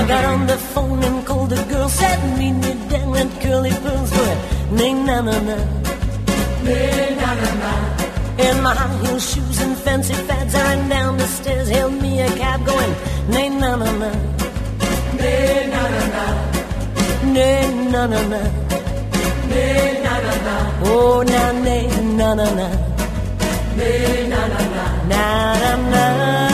Got on the phone and called the girl, said meet me down at Curly Pearl's for it. Nay, na na na, nay, na na na. In my high heel shoes and fancy fads, I ran down the stairs, hailed me a cab going, nay, na na na, nay, na na na, nay, na na na, nay, na na na. Oh, na, nay, na na na, nay, na na na, na na na.